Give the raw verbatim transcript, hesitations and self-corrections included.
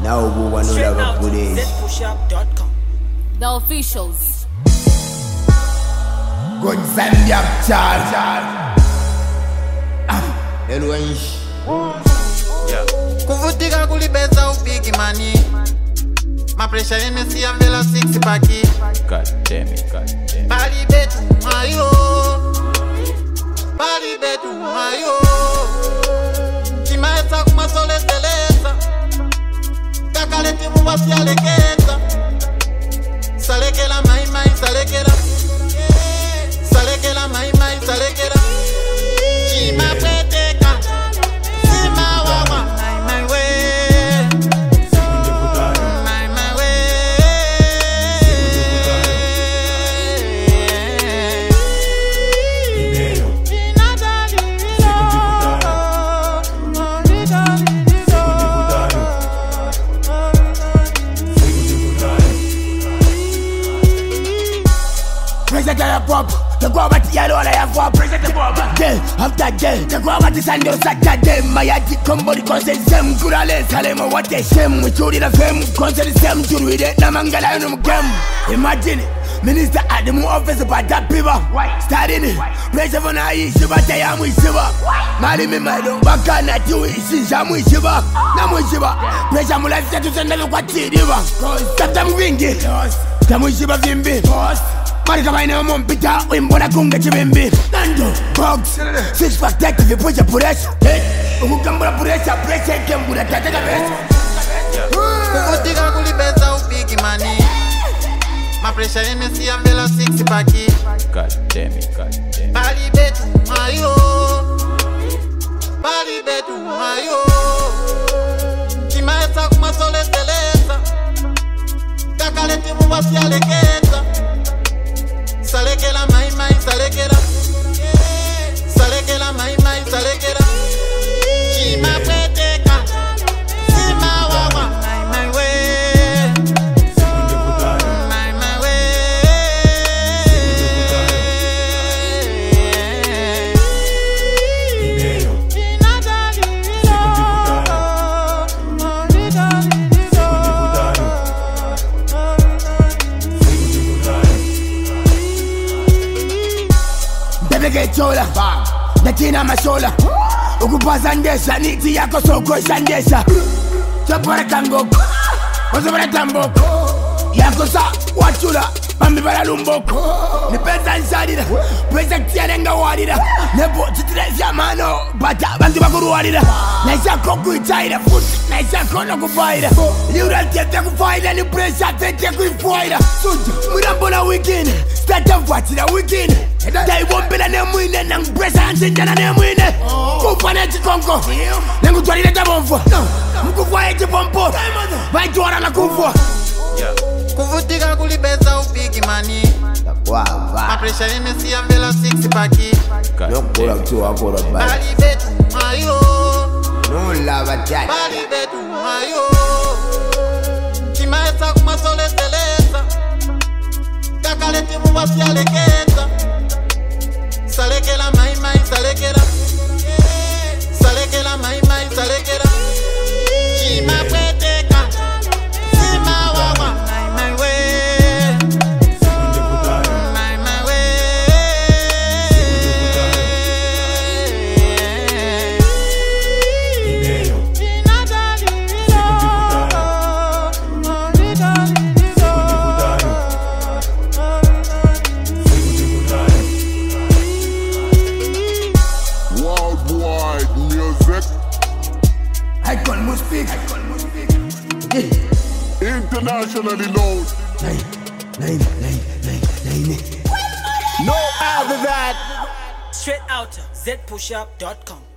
Now we want to have a good day. Z push up dot com. The officials. Good Zambia charge. Elwench. Yeah. Kuvutika kulibeza upiki mani. My pressure in me see I'm vela six paki. God damn it, God damn it. Bali betu mayo. Bali betu mayo. Kimaesa kumasole seleza. Kakaleti mubasi alekeza. Salekela mai mai salekela. Salekela mai mai salekela. Chima preteka. Sima wawa mai mai we. Mai mai we. China dali. Present the pop, the go back to yellow, I have for present the pop. Day after day, the go back to Sunday, Saturday. My ati somebody consent same kurale salemo what they same we told the fame consent same to read it. Namangala no gam. Imagine it. Minister at the office about that people. Starting it. Pressure for na yi shiba taya mu shiba. Mali me my don baka na ti wi shisha mu shiba. Na mu shiba. Pressure mu life to send the what ti diva. Stop them wingi. Tamu shiba vimbi. Marika baina mompita wimbona kunga chimimbi Nando Box Six pack deck if you push a pressure Ukukambura pressure Pressure kembura tateka pressure Kuvutika kulibeza upiki mani. My pressure in me see I'm vela six paki. God damn it, God damn it. Bali betu mayo. Bali betu mayo. Kimaesa kumasole seleza. Kakaleti mubasi alekeza. Salekela mai mai salekela. Salekela mai mai salekela. Chima preteka. Sima wawa mai mai we. Mai mai we. China dali. Get chola, the tina mashola. Ukupazandesha, niti yako soko shandesha. Chopora tango, wasopora tambo. Yako sa, wachula, mami bara lumboko. Ni pesa nsadida, pesa tiarenga wadida. Nebo chitirezia mano, bata bantu bakuru wadida. Naisha koku itaida, food, naisha kono kufaida. Liura tiete kufaida, ni pressure tete kuifaida. Suja, mwirambona wikini, start up watchida wikini. Dai wompela ne mwine nang presa anjana ne mwine kufana chikonko nangu twalile tabomfo mkufwa eti pompo baitwara na kufwa Kuvutika kulibeza upiki mani. My pressure in me see I'm vela six paki. Nokula mtu wakora bali Bali betu mayo. No lava chat Bali betu mayo. Kimaesa kumasole seleza. Kakaleti mubasi alekeza. Salekela mai mai salekela. Salekela mai mai salekela. Chima preteka. Sima wawa mai mai we. Mai mai we. China dali. Worldwide music. I call must speak Internationally known. Nine, nine, nine, nine, nine No other than Straight out Z push up dot com.